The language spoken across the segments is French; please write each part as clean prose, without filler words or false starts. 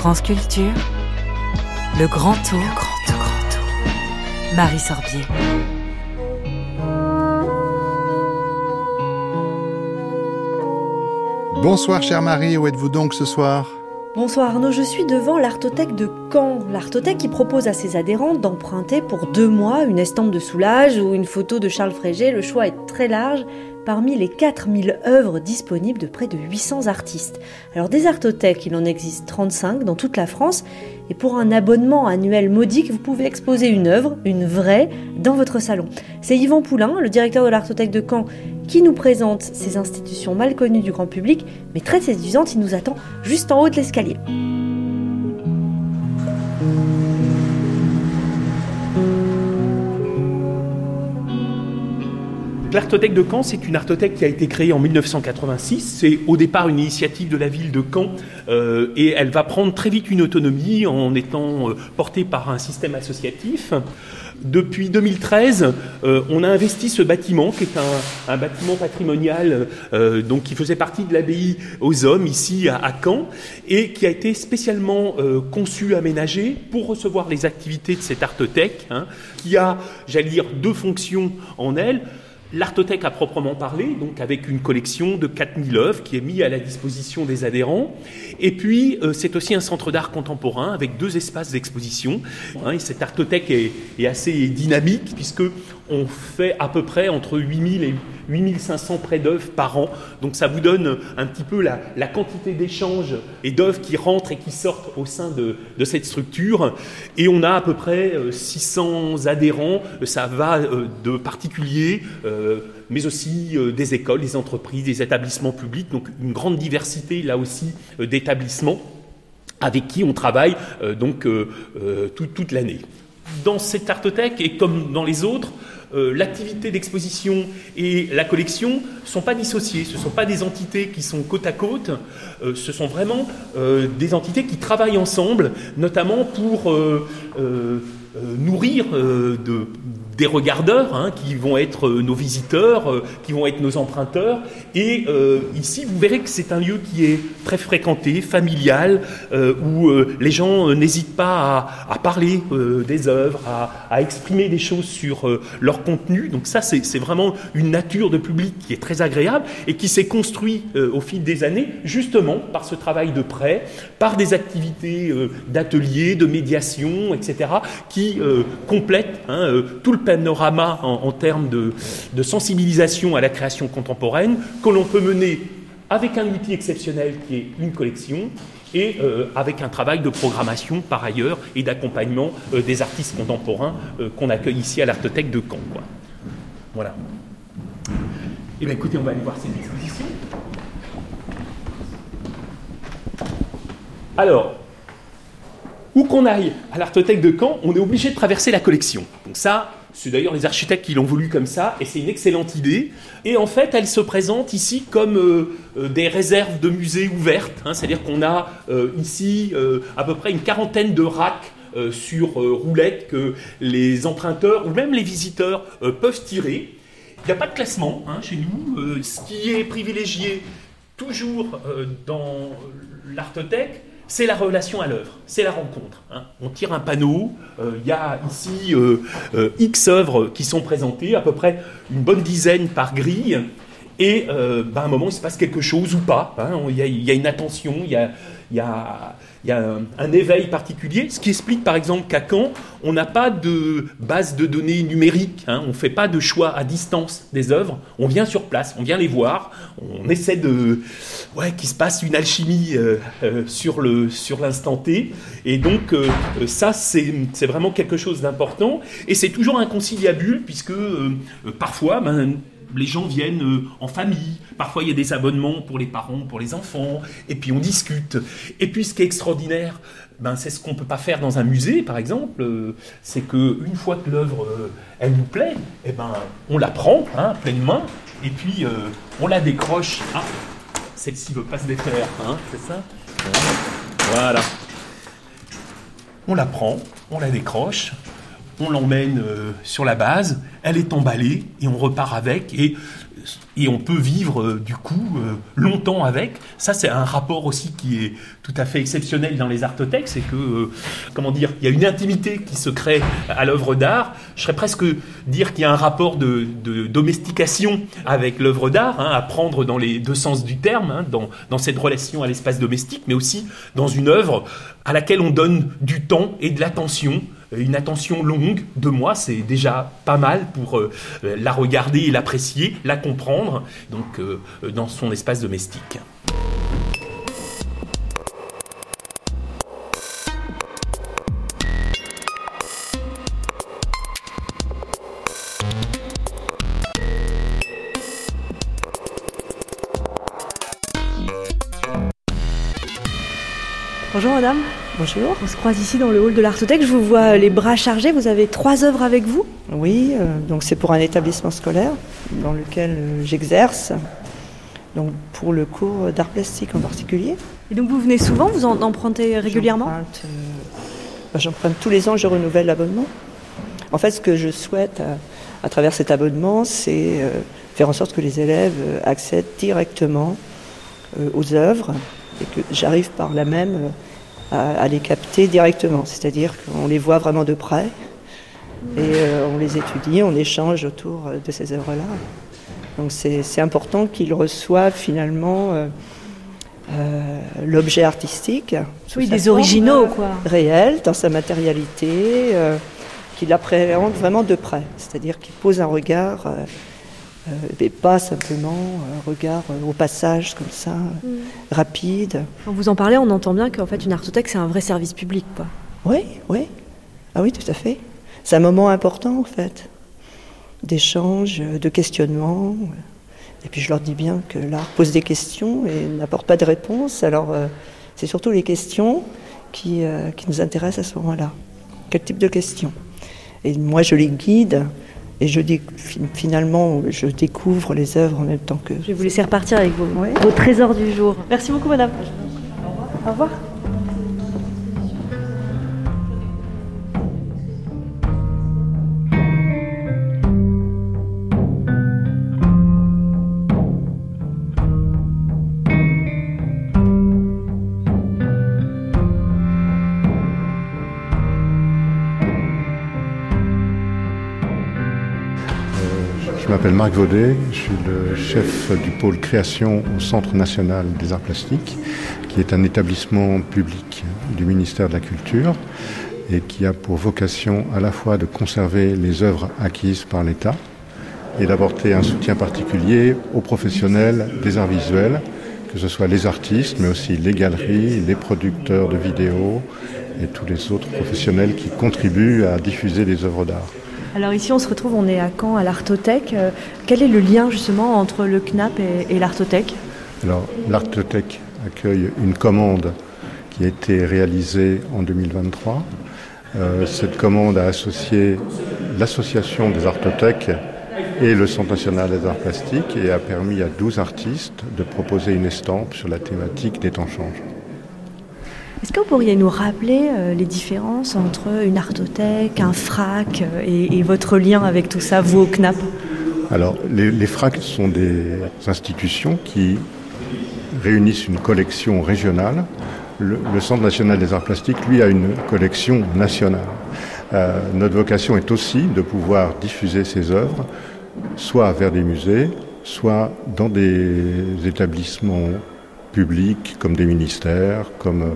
France Culture, le grand tour, Marie Sorbier. Bonsoir chère Marie, où êtes-vous donc ce soir ? Bonsoir Arnaud, je suis devant l'Artothèque de Caen. L'Artothèque qui propose à ses adhérents d'emprunter pour 2 mois une estampe de Soulages ou une photo de Charles Frégé. Le choix est très large parmi les 4000 œuvres disponibles de près de 800 artistes. Alors des artothèques, il en existe 35 dans toute la France. Et pour un abonnement annuel modique, vous pouvez exposer une œuvre, une vraie, dans votre salon. C'est Yvan Poulain, le directeur de l'Artothèque de Caen, qui nous présente ces institutions mal connues du grand public, mais très séduisantes. Il nous attend juste en haut de l'escalier. L'Artothèque de Caen, c'est une artothèque qui a été créée en 1986. C'est au départ une initiative de la ville de Caen et elle va prendre très vite une autonomie en étant portée par un système associatif. Depuis 2013, on a investi ce bâtiment qui est un bâtiment patrimonial donc qui faisait partie de l'abbaye aux Hommes ici à Caen et qui a été spécialement conçu, aménagé pour recevoir les activités de cette artothèque qui a, j'allais dire, 2 fonctions en elle. L'Artothèque à proprement parler, donc avec une collection de 4000 œuvres qui est mise à la disposition des adhérents. Et puis, c'est aussi un centre d'art contemporain avec 2 espaces d'exposition. Et cette Artothèque est assez dynamique puisque on fait à peu près entre 8000 et 8500 près d'œuvres par an. Donc ça vous donne un petit peu la quantité d'échanges et d'œuvres qui rentrent et qui sortent au sein de cette structure. Et on a à peu près 600 adhérents. Ça va de particuliers, mais aussi des écoles, des entreprises, des établissements publics. Donc une grande diversité là aussi d'établissements avec qui on travaille toute l'année. Dans cette artothèque, et comme dans les autres, l'activité d'exposition et la collection ne sont pas dissociées, ce ne sont pas des entités qui sont côte à côte, ce sont vraiment des entités qui travaillent ensemble, notamment pour nourrir des regardeurs qui vont être nos visiteurs, qui vont être nos emprunteurs. Et ici, vous verrez que c'est un lieu qui est très fréquenté, familial, où les gens n'hésitent pas à parler des œuvres, à exprimer des choses sur leur contenu. Donc ça, c'est vraiment une nature de public qui est très agréable et qui s'est construit au fil des années, justement par ce travail de prêt, par des activités d'ateliers, de médiation, etc., qui complètent tout le panorama en termes de sensibilisation à la création contemporaine que l'on peut mener avec un outil exceptionnel qui est une collection et avec un travail de programmation par ailleurs et d'accompagnement des artistes contemporains qu'on accueille ici à l'Artothèque de Caen. Voilà. Et bien écoutez, on va aller voir cette exposition. Alors, où qu'on aille à l'Artothèque de Caen, on est obligé de traverser la collection. Donc ça, c'est d'ailleurs les architectes qui l'ont voulu comme ça, et c'est une excellente idée. Et en fait, elle se présente ici comme des réserves de musées ouvertes. C'est-à-dire qu'on a ici à peu près une quarantaine de racks sur roulettes que les emprunteurs ou même les visiteurs peuvent tirer. Il n'y a pas de classement chez nous. Ce qui est privilégié toujours dans l'Artothèque, c'est la relation à l'œuvre, c'est la rencontre. On tire un panneau, il y a ici X œuvres qui sont présentées, à peu près une bonne dizaine par grille, et à un moment il se passe quelque chose ou pas. Il y a une attention, il y a un éveil particulier, ce qui explique par exemple qu'à Caen, on n'a pas de base de données numérique, on ne fait pas de choix à distance des œuvres, on vient sur place, on vient les voir, on essaie qu'il se passe une alchimie sur l'instant T, et donc ça c'est vraiment quelque chose d'important, et c'est toujours inconciliable puisque parfois les gens viennent en famille, parfois il y a des abonnements pour les parents, pour les enfants, et puis on discute. Et puis ce qui est extraordinaire, c'est ce qu'on ne peut pas faire dans un musée par exemple, c'est qu'une fois que l'œuvre elle nous plaît, on la prend à pleine main, et puis on la décroche. Celle-ci ne veut pas se défaire, c'est ça ? Voilà. On la prend, on la décroche, on l'emmène sur la base, elle est emballée et on repart avec et on peut vivre du coup longtemps avec. Ça, c'est un rapport aussi qui est tout à fait exceptionnel dans les artothèques, c'est que, il y a une intimité qui se crée à l'œuvre d'art. Je serais presque dire qu'il y a un rapport de domestication avec l'œuvre d'art, à prendre dans les deux sens du terme, dans cette relation à l'espace domestique, mais aussi dans une œuvre à laquelle on donne du temps et de l'attention. Une attention longue, 2 mois, c'est déjà pas mal pour la regarder et l'apprécier, la comprendre, donc dans son espace domestique. Bonjour madame. Bonjour. On se croise ici dans le hall de l'Artothèque. Je vous vois les bras chargés. Vous avez 3 œuvres avec vous ? Oui, donc c'est pour un établissement scolaire dans lequel j'exerce, donc pour le cours d'art plastique en particulier. Et donc vous venez souvent, vous en empruntez régulièrement ? J'emprunte tous les ans, je renouvelle l'abonnement. En fait, ce que je souhaite à travers cet abonnement, c'est faire en sorte que les élèves accèdent directement aux œuvres et que j'arrive par là même à les capter directement. C'est-à-dire qu'on les voit vraiment de près et on les étudie, on échange autour de ces œuvres-là. Donc c'est important qu'ils reçoivent finalement l'objet artistique. Oui, des originaux, quoi. Réel, dans sa matérialité, qu'ils l'appréhendent vraiment de près. C'est-à-dire qu'ils posent un regard, et pas simplement un regard au passage comme ça, rapide. Quand vous en parlez, on entend bien qu'en fait une artothèque, c'est un vrai service public, quoi. Oui. Ah oui, tout à fait. C'est un moment important, en fait, d'échange, de questionnement. Et puis je leur dis bien que l'art pose des questions et n'apporte pas de réponse. Alors c'est surtout les questions qui nous intéressent à ce moment-là. Quel type de questions ? Et moi je les guide et finalement je découvre les œuvres en même temps que... Je vais vous laisser repartir avec vos trésors du jour. Merci beaucoup madame. Au revoir. Je m'appelle Marc Vaudet, je suis le chef du pôle création au Centre national des arts plastiques, qui est un établissement public du ministère de la Culture et qui a pour vocation à la fois de conserver les œuvres acquises par l'État et d'apporter un soutien particulier aux professionnels des arts visuels, que ce soit les artistes, mais aussi les galeries, les producteurs de vidéos et tous les autres professionnels qui contribuent à diffuser les œuvres d'art. Alors ici on se retrouve, on est à Caen, à l'Artothèque. Quel est le lien justement entre le CNAP et l'Artothèque ? Alors l'Artothèque accueille une commande qui a été réalisée en 2023. Cette commande a associé l'association des artothèques et le Centre national des arts plastiques et a permis à 12 artistes de proposer une estampe sur la thématique des temps changent. Est-ce que vous pourriez nous rappeler les différences entre une artothèque, un FRAC et votre lien avec tout ça, vous au CNAP ? Alors, les FRAC sont des institutions qui réunissent une collection régionale. Le Centre national des arts plastiques, lui, a une collection nationale. Notre vocation est aussi de pouvoir diffuser ces œuvres, soit vers des musées, soit dans des établissements publics, comme des ministères, comme...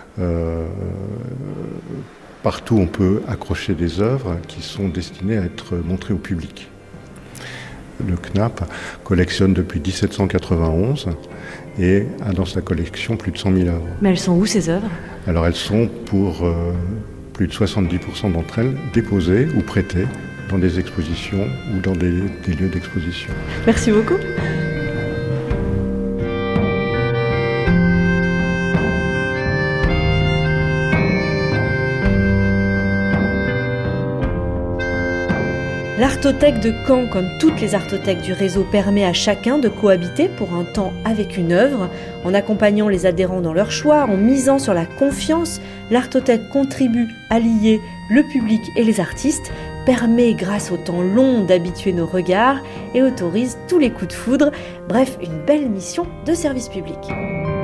partout on peut accrocher des œuvres qui sont destinées à être montrées au public. Le CNAP collectionne depuis 1791 et a dans sa collection plus de 100 000 œuvres. Mais elles sont où ces œuvres ? Alors elles sont pour plus de 70% d'entre elles déposées ou prêtées dans des expositions ou dans des lieux d'exposition. Merci beaucoup. L'Artothèque de Caen, comme toutes les artothèques du réseau, permet à chacun de cohabiter pour un temps avec une œuvre. En accompagnant les adhérents dans leur choix, en misant sur la confiance, l'Artothèque contribue à lier le public et les artistes, permet grâce au temps long d'habituer nos regards et autorise tous les coups de foudre. Bref, une belle mission de service public.